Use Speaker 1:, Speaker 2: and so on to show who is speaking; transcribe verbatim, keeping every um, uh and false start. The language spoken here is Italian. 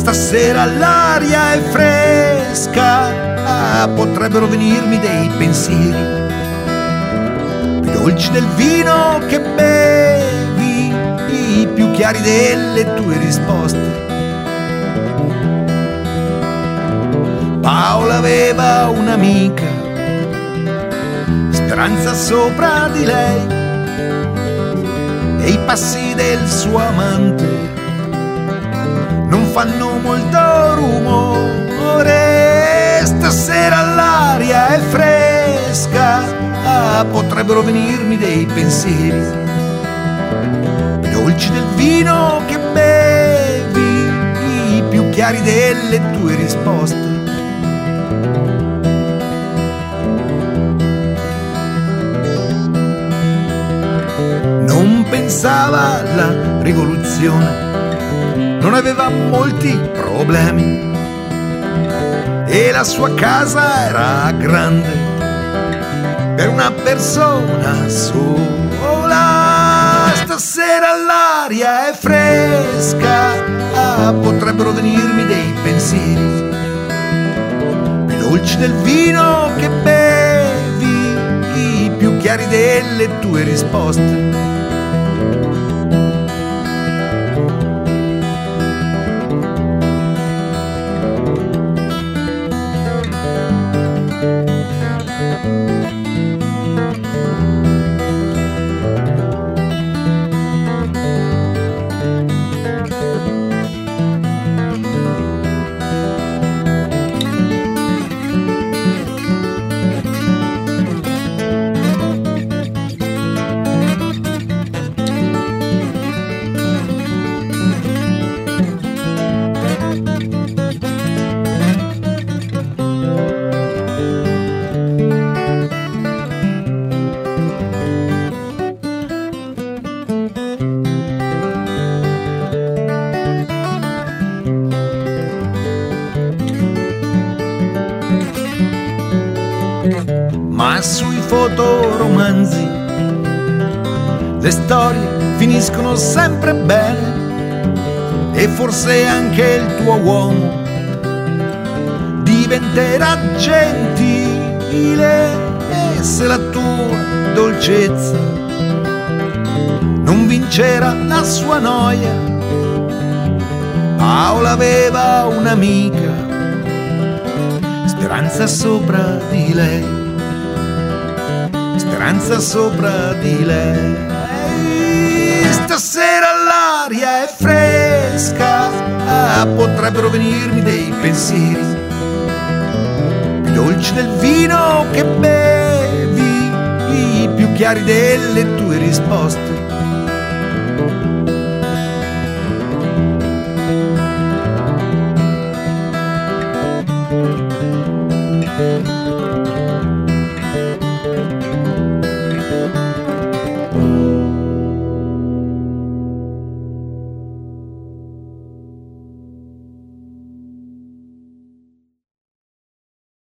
Speaker 1: Stasera l'aria è fresca, ah, potrebbero venirmi dei pensieri più dolci del vino che bevi, i più chiari delle tue risposte. Paola aveva un'amica, Speranza sopra di lei, e i passi del suo amante non fanno molto rumore. Stasera l'aria è fresca, ah, potrebbero venirmi dei pensieri dolci del vino che bevi, i più chiari delle tue risposte. Non pensava alla rivoluzione, non aveva molti problemi e la sua casa era grande per una persona sola. Stasera l'aria è fresca, ah, potrebbero venirmi dei pensieri più dolci del vino che bevi, i più chiari delle tue risposte. Ma sui fotoromanzi le storie finiscono sempre bene, e forse anche il tuo uomo diventerà gentile, e se la tua dolcezza non vincerà la sua noia. Paola aveva un'amica, Speranza sopra di lei, Speranza sopra di lei. Stasera l'aria è fresca, ah, potrebbero venirmi dei pensieri più dolci del vino che bevi, i più chiari delle tue risposte.